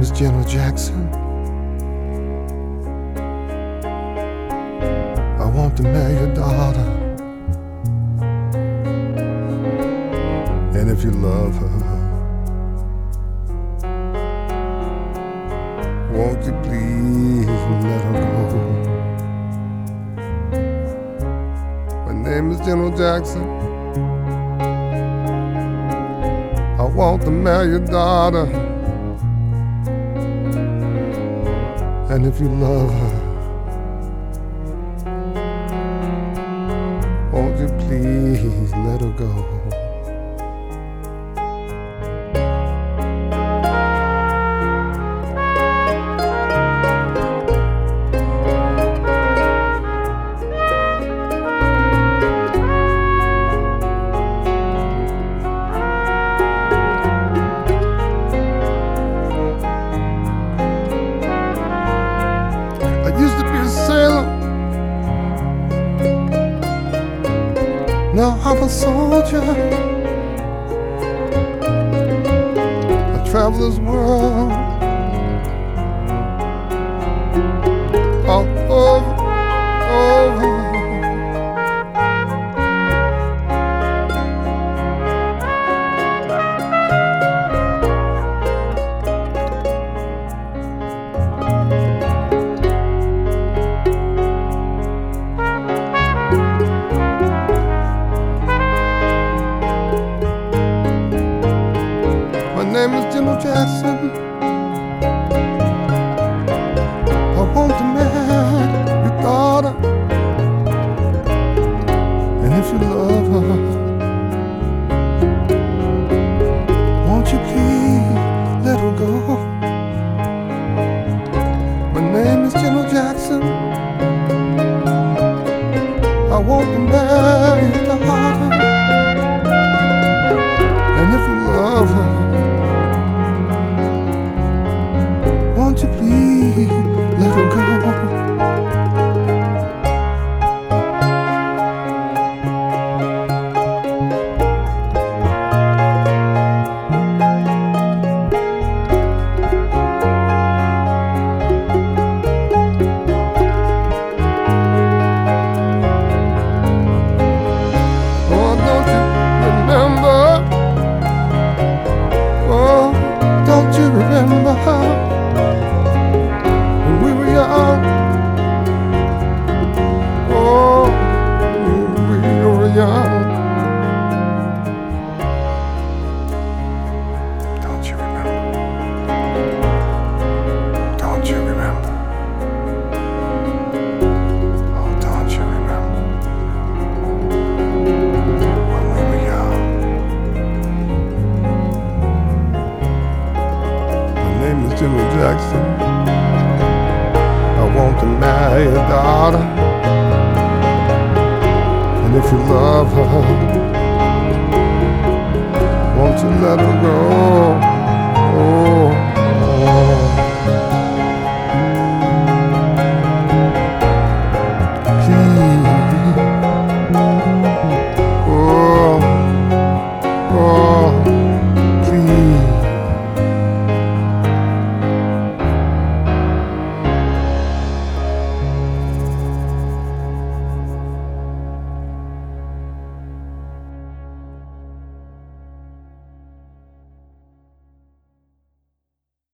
is General Jackson. I want to marry your daughter. And if you love her, won't you please let her go? My name is General Jackson. I want to marry your daughter. And if you love her, won't you please let her go? I used to be a sailor, now I'm a soldier. I travel this world, all over. My name is General Jackson. I want to marry your daughter. And if you love her, won't you please let her go? My name is General Jackson. I want to marry your daughter. And if you love her, won't you please let her go? Oh, don't you remember? Oh, don't you remember how? We were young, oh, we were young. Don't you remember? Don't you remember? Oh, don't you remember? When we were young. My name is General Jackson. I want to marry your daughter. And if you love her, won't you let her go? Oh.